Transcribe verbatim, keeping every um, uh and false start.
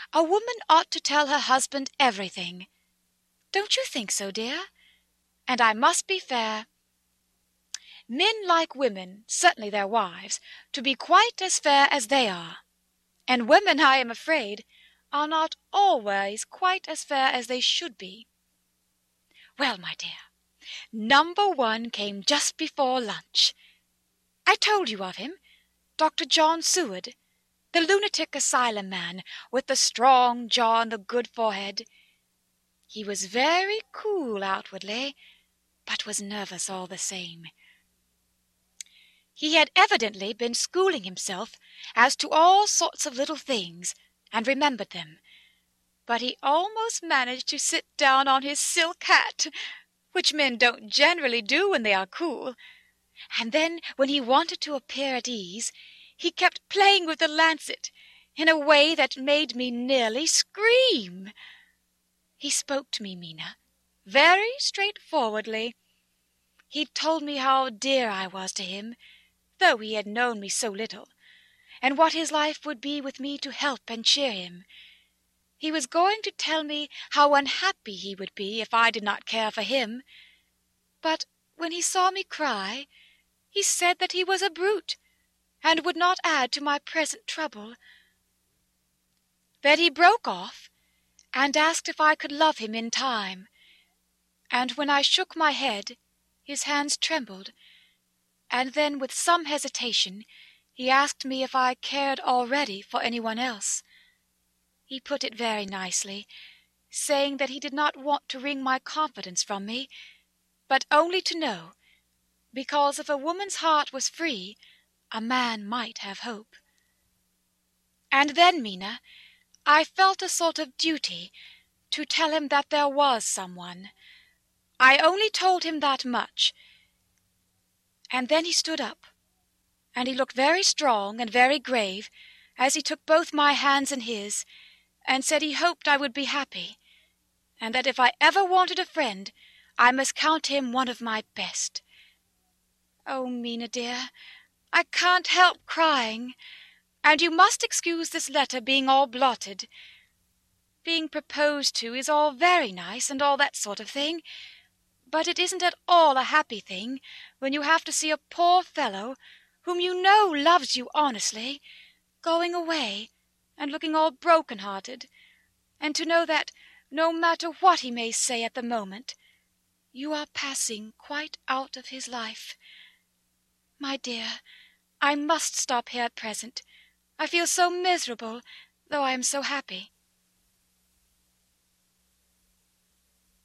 A woman ought to tell her husband everything. Don't you think so, dear? And I must be fair. Men like women, certainly their wives, to be quite as fair as they are. And women, I am afraid, are not always quite as fair as they should be. Well, my dear, number one came just before lunch. I told you of him, Doctor John Seward, the lunatic asylum man, with the strong jaw and the good forehead. He was very cool outwardly, but was nervous all the same. He had evidently been schooling himself as to all sorts of little things, and remembered them, but he almost managed to sit down on his silk hat, which men don't generally do when they are cool, and then when he wanted to appear at ease, he kept playing with the lancet in a way that made me nearly scream. He spoke to me, Mina, very straightforwardly. He told me how dear I was to him, though he had known me so little, and what his life would be with me to help and cheer him. He was going to tell me how unhappy he would be if I did not care for him, but when he saw me cry, he said that he was a brute, and would not add to my present trouble. Then he broke off, and asked if I could love him in time, and when I shook my head, his hands trembled, and then with some hesitation he asked me if I cared already for any one else. He put it very nicely, saying that he did not want to wring my confidence from me, but only to know, because if a woman's heart was free, a man might have hope. And then, Mina, I felt a sort of duty to tell him that there was someone. I only told him that much, and then he stood up, and he looked very strong and very grave as he took both my hands in his, and said he hoped I would be happy, and that if I ever wanted a friend, I must count him one of my best. Oh, Mina dear, I can't help crying, and you must excuse this letter being all blotted. Being proposed to is all very nice, and all that sort of thing, but it isn't at all a happy thing when you have to see a poor fellow, whom you know loves you honestly, going away, and looking all broken-hearted, and to know that, no matter what he may say at the moment, you are passing quite out of his life. My dear, I must stop here at present. I feel so miserable, though I am so happy.